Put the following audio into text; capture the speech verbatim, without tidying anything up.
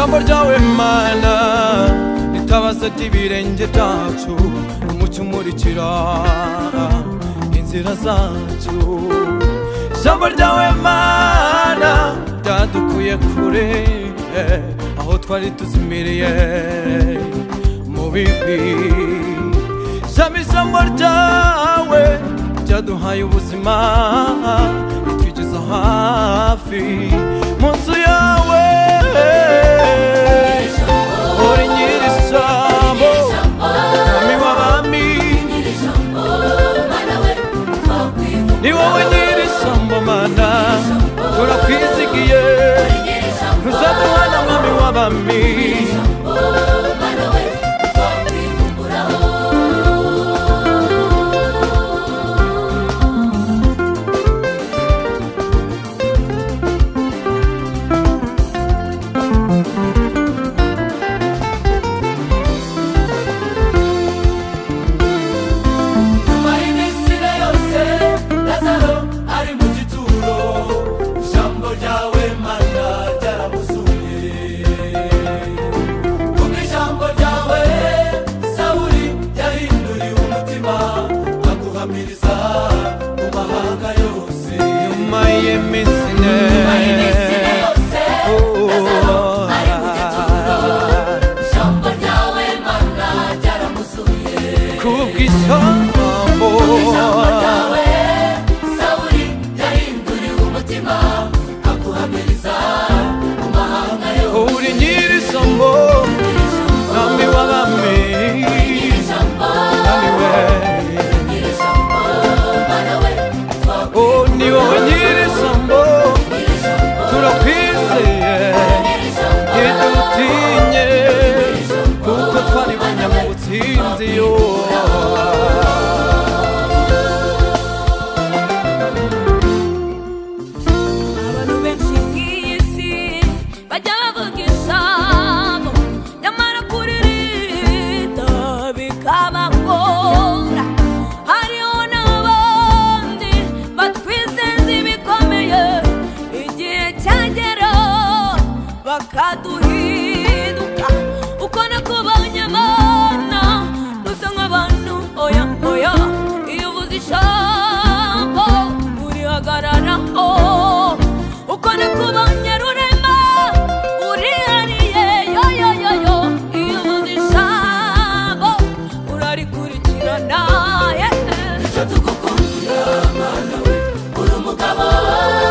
ijambo ryawe mana ritabaza ry'ibirenge byacu umucyo umurikira inzira zacu ijambo ryawe mana ryadukuye kure aho twari tuzimiriye mu bibi ijambo ryawe ryaduhaye ubuzima ritwigeza hafi mu nzu yawe uri nyiri ijambo mwami w'abami ni wowe nyiri ijambo mana turakwizigiye ntuzaduhana mwami w'abami bakaduhinduka uko nakubonye mana dusa nk'abantu oya oya iyo uvuze ijambo urihagararaho uko nakubonye rurema urihariye yo yo yo yo iyo uvuze ijambo urarikurikirana nicyo tugukundira mana we uri umugabo